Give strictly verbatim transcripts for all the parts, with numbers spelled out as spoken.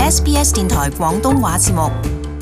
S B S 電台廣東話節目。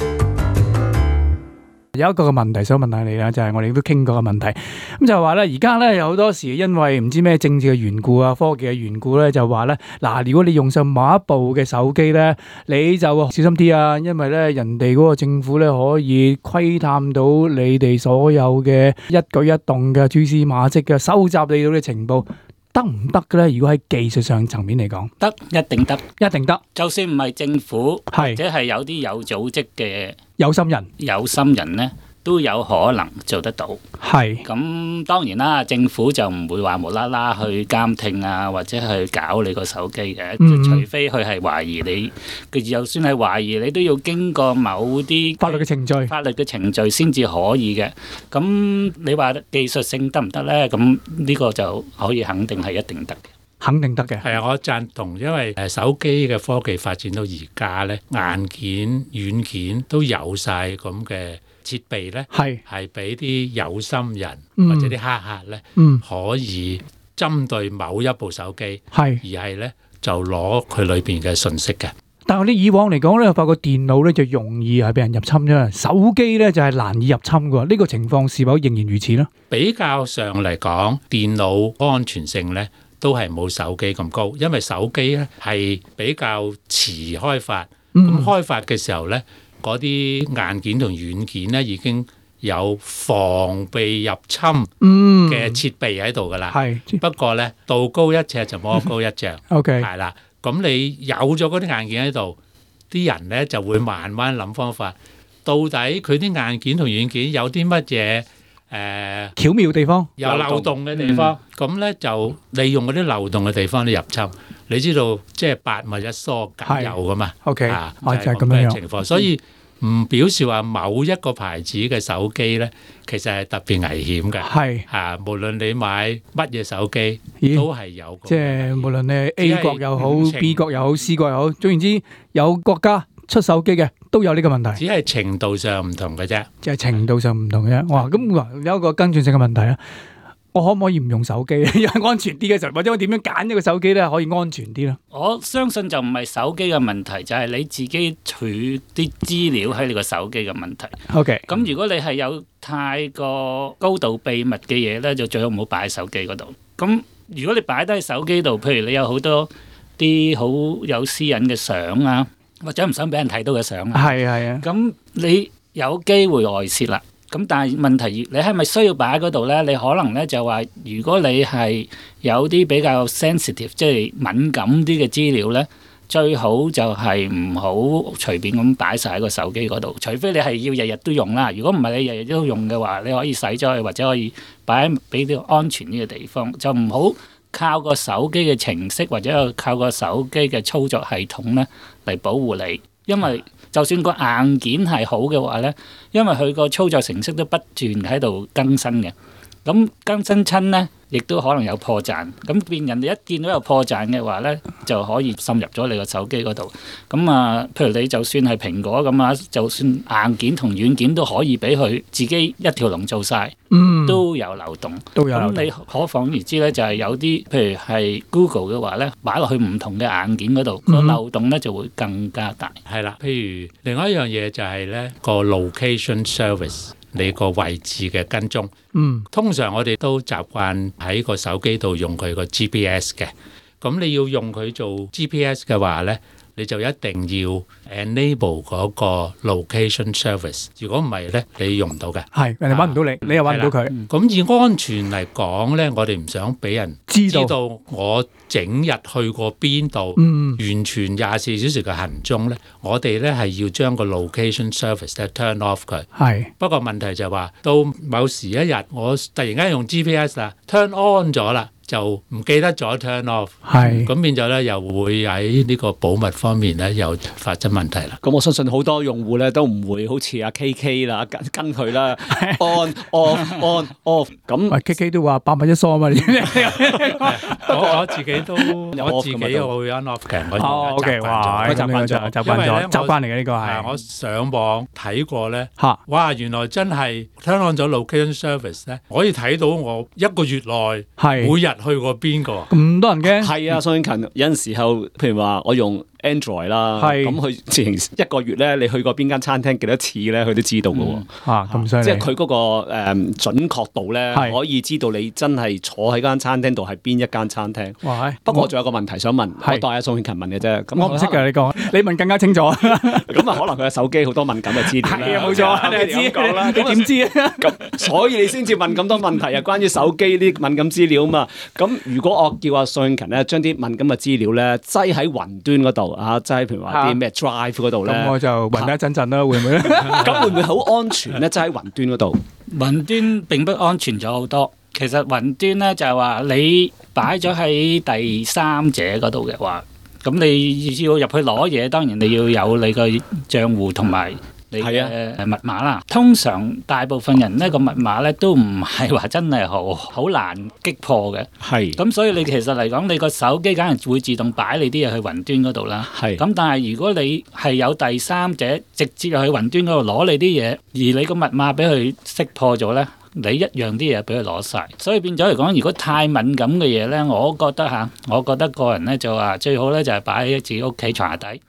有一個嘅問題想問下你啦，就係、是、我哋都傾過嘅問題，咁就係話咧，而家咧有好多時因為唔知咩政治嘅緣故啊、科技嘅緣故咧，就話咧嗱，如果你用上某一部嘅手機咧，你就小心啲啊，因為咧人哋嗰個政府咧可以窺探到你哋所有嘅一舉一動嘅蛛絲馬跡嘅，收集你到嘅情報。得唔得嘅咧？如果喺技術上層面嚟講， 得，一定得， 一定得。 就算唔係政府， 係或者係有啲有組織嘅有心人， 有心人咧，都有可能做得到。 係咁當然啦，政府就唔會話無啦啦去監聽啊，或者去搞你個手機嘅， 嗯除非佢係懷疑你。佢就算係懷疑你，都要經過某啲法律嘅程序， 法律嘅程序先至可以嘅。咁你話技術性得唔得咧？咁呢個就可以肯定係一定得嘅。 肯定得嘅。 係啊，我贊同，因為誒手機嘅科技發展到而家咧，硬件、軟件都有晒咁嘅設備咧， 係係俾啲有心人、 嗯或者啲黑客咧， 嗯可以針對某一部手機， 係。 而係咧就攞佢裏邊嘅信息嘅。 但係你以往嚟講咧，發覺電腦咧就容易係俾人入侵啫，手機咧就係難以入侵嘅。呢個情況是否仍然如此呢？ 比較上嚟講，電腦安全性咧都係冇手機咁高，因為手機咧係比較遲開發，咁、 嗯開發嘅時候咧，嗰啲硬件同軟件咧已經有防備入侵嗯嘅設備喺度噶啦。 係不過咧，道高一尺就魔高一丈， OK 係啦。咁你有咗嗰啲硬件喺度，啲人咧就會慢慢諗方法，到底佢啲硬件同軟件有啲乜嘢誒巧妙地方， 有漏洞嘅地方，咁咧就利用嗰啲漏洞嘅地方嚟入侵。你知道即係百密一疏，梗有噶嘛 OK， 啊， 哦就係咁就係咁樣樣嘅情況。所以唔表示話某一個牌子嘅手機咧，其實係特別危險嘅。 係啊，無論你買乜嘢手機， 咦都係有個即係無論你係 A 只係國又好唔情 ，B 國又好，C 國又好，總言之有國家出手機嘅都有呢個問題， 只係程度上唔同嘅啫。 即係程度上唔同嘅啫。哇，咁哇有一個跟進性嘅問題啊！我可唔可以唔用手機？因為安全啲嘅時候，或者我點樣揀一個手機咧可以安全啲咧？ 我相信就唔係手機嘅問題，就係你自己儲啲資料喺你個手機嘅問題。 OK， 咁如果你係有太過高度秘密嘅嘢咧，就最好唔好擺喺手機嗰度。咁如果你擺低喺手機度，譬如你有好多啲好有私隱嘅相啊，或者唔想俾人睇到嘅相啊， 係係啊， 咁你有機會外泄啦。咁但係問題，你係咪需要擺喺嗰度咧？你可能咧就話，如果你係有啲比較 sensitive，即係敏感啲嘅資料咧，最好就係唔好隨便咁擺晒喺個手機嗰度。除非你係要日日都用啦。如果唔係你日日都用嘅話，你可以洗咗佢，或者可以擺喺俾啲安全啲嘅地方。就唔好靠個手機嘅程式或者靠個手機嘅操作系統咧嚟保護你，因為就算個硬件係好嘅話咧，因為佢個操作程式都不斷喺度更新嘅，咁更新親咧，亦都可能有破綻，咁變人哋一見到有破綻嘅話咧，就可以滲入咗你個手機嗰度。咁啊，譬如你就算係蘋果咁啊，就算硬件同軟件都可以俾佢自己一條龍做晒， 嗯， 都有漏洞。 都有漏洞咁你可想而知咧，就係有啲譬如係 Google 嘅話咧，擺落去唔同嘅硬件嗰度，個嗯漏洞咧就會更加大。 係啦，譬如另外一樣嘢就係咧個 location service，你個位置嘅跟蹤。 嗯通常我哋都習慣喺個手機度用佢個 G P S 嘅，咁你要用佢做 G P S 嘅話咧，你就一定要 enable 嗰個 location service。如果唔係咧，你用唔到嘅。 係人哋揾唔到你，你又揾唔到佢， 咁以安全嚟講咧，我哋唔想俾人知道知道我整日去過邊度， 嗯完全廿四小時嘅行蹤咧，我哋咧係要將個 location service 咧 turn off 佢。 係不過問題就係話，到某時一日我突然間用 G P S 啦，turn on 咗啦，就唔記得咗 turn off， 係咁變咗咧又會喺呢個保密方面咧又發生問題啦。 咁我相信好多用戶咧都唔會好似阿 K K 啦，跟跟佢啦，on off on off 咁。 喂 K K 都話百密一疏啊嘛，你知唔知我我自己都我自己會 on off 嘅，我哦，OK，哇， 習慣咗咁呢個就習慣咗， 因為呢習慣嚟嘅呢個係我係上網睇過咧， 嚇， 哇！原來真係 turn on 咗 location service 咧，可以睇到我一個月內係每日去過邊個。 咁多人嘅， 係啊，蘇英勤有陣時候，譬如話我用 Android 啦， 係咁佢之前一個月咧，你去過邊間餐廳幾多次咧，佢都知道嘅喎。 嚇咁犀利， 即係佢嗰個誒準確度咧， 係可以知道你真係坐喺間餐廳度係邊一間餐廳。 哇！ 不過我仲有個問題想問， 係我代阿宋慶勤問嘅啫。咁我唔識㗎，你講，你問更加清楚。 咁啊，可能佢嘅手機好多敏感嘅資料啦。 係啊，冇錯，你係知咁講啦。 你點知啊？ 咁所以你先至問咁多問題啊，關於手機啲敏感資料啊嘛。咁如果我叫阿宋慶勤咧，將啲敏感嘅資料咧，擠喺雲端嗰度啊，擠譬如話啲咩 Drive 嗰度咧， 咁我就暈一陣陣啦，會唔會咧？ 咁會唔會好安全咧？擠喺雲端嗰度？ 雲端並不安全咗好多。其實雲端咧就係話你擺咗喺第三者嗰度嘅話，咁你要入去攞嘢，當然你要有你個賬戶同埋你嘅密碼啦。通常大部分人呢個密碼咧都唔係話真係好好難擊破嘅。 係。 咁所以你其實嚟講，你個手機梗係會自動擺你啲嘢去雲端嗰度啦。 係。 咁但係如果你係有第三者直接入去雲端嗰度攞你啲嘢，而你個密碼俾佢識破咗咧，你一樣啲嘢俾佢攞晒，所以變咗嚟講，如果太敏感嘅嘢咧，我覺得嚇，我覺得個人咧就話最好咧就係擺喺自己屋企床下底。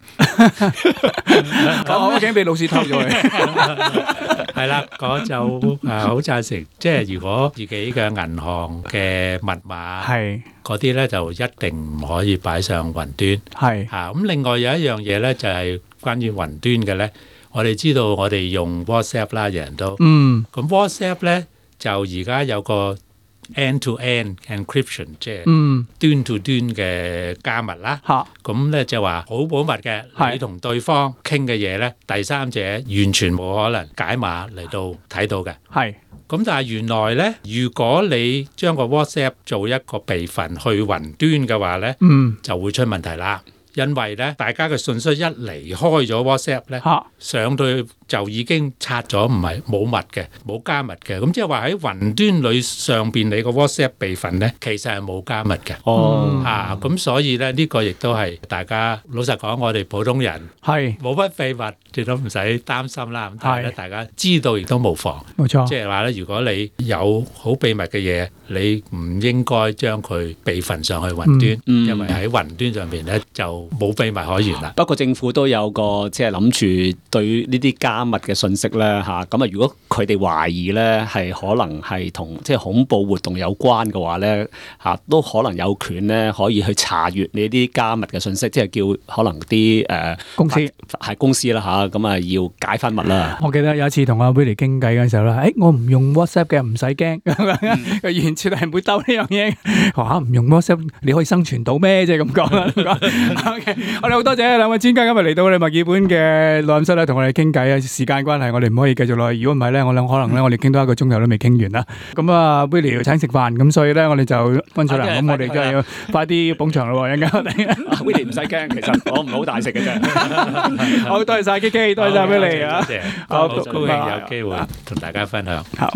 我驚俾老師偷咗佢。 係啦，我就誒好贊成，即係如果自己嘅銀行嘅密碼係嗰啲咧，就一定唔可以擺上雲端。 係嚇咁，另外有一樣嘢咧，就係關於雲端嘅咧。我哋知道我哋用 WhatsApp 啦，人人都嗯， 咁 WhatsApp 咧就而家有個 end-to-end encryption， 即係嗯端to端嘅加密啦。 嚇咁咧就話好保密嘅， 係你同對方傾嘅嘢咧，第三者完全冇可能解碼嚟到睇到嘅。 係咁但係原來咧，如果你將個 WhatsApp 做一個備份去雲端嘅話咧， 嗯就會出問題啦。因為咧，大家嘅信息一離開咗 WhatsApp 咧， 嚇上到去就已經拆咗，唔係冇密嘅，冇加密嘅。咁即係話喺雲端裏上邊你個 WhatsApp 備份咧，其實係冇加密嘅。 哦， 嚇咁所以咧，呢個亦都係大家老實講，我哋普通人係冇乜秘密，亦都唔使擔心啦。咁但係咧， 係大家知道亦都無妨。 冇錯即。係話咧，如果你有好秘密嘅嘢，你唔應該將佢備份上去雲端， 嗯因為喺雲端上邊咧就冇秘密可言啦。 不過政府都有個即係諗住對呢啲加密嘅信息咧嚇，咁啊如果佢哋懷疑咧係可能係同即係恐怖活動有關嘅話咧嚇，都可能有權咧可以去查閲你啲加密嘅信息，即係叫可能啲誒、呃、 公司係公司啦嚇，咁啊要解翻密啦。 我記得有一次同阿 Willie 傾偈嗰陣時候咧，誒我唔用 WhatsApp 嘅，唔使驚，佢完全係唔會兜呢樣嘢。話唔用 WhatsApp 你可以生存到咩？即係咁講啦。OK，我哋好多謝兩位專家今日嚟到我哋墨爾本嘅錄音室咧，同我哋傾偈啊。時間關係，我哋唔可以繼續落去。如果唔係咧，我諗可能咧，我哋傾多一個鐘頭都未傾完啦。咁啊 Willie 要請食飯，咁所以咧，我哋就溫水涼。咁我哋真係要快啲捧場咯，一陣間我哋。 Willie 唔使驚，其實我唔係好大食嘅啫。 好，多謝晒 K K，多謝晒 Willie 啊。 多謝， 好好高興有機會同大家分享。 好。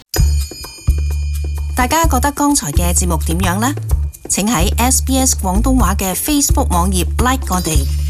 大家覺得剛才嘅節目點樣呢？請喺 S B S 廣東話嘅 Facebook 網頁 like 我哋。